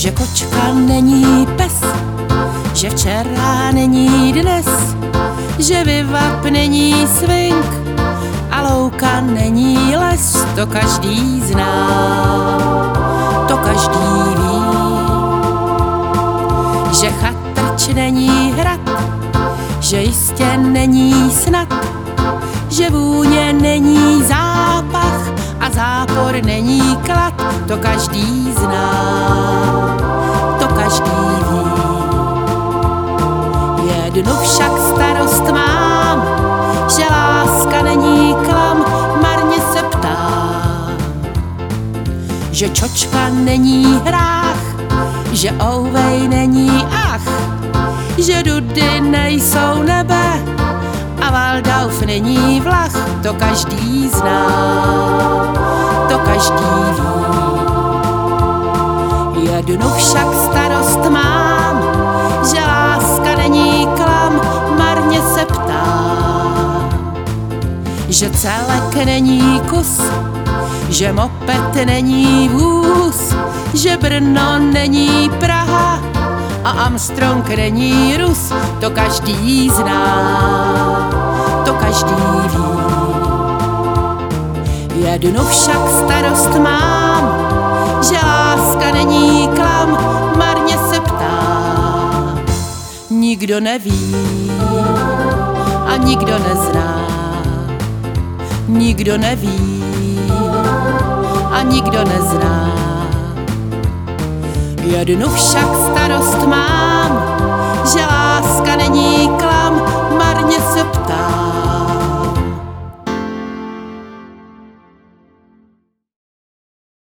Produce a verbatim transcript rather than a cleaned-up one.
že kočka není pes, že včera není dnes, že vyvap není swing a louka není les. To každý zná, to každý ví, že chatrč není hrad, že jistě není snad, že vůně není zápach a zápor není klad. To každý zná, to každý ví. Jednu však starost mám, že láska není klam, marně se ptám, že čočka není hrách, že ouvej není ach, že dudy nejsou nebe a Waldorf není vlach. To každý zná, to každý ví. Jednu však starost mám, že láska není klam, marně se ptám, že celek není kus, že moped není vůz, že Brno není Praha a Armstrong není Rus. To každý zná, to každý ví. Jednu však starost mám, že láska není klam, marně se ptám. Nikdo neví a nikdo nezná, nikdo neví a nikdo nezná. Jednu však starost mám, že láska není klam, marně se ptám.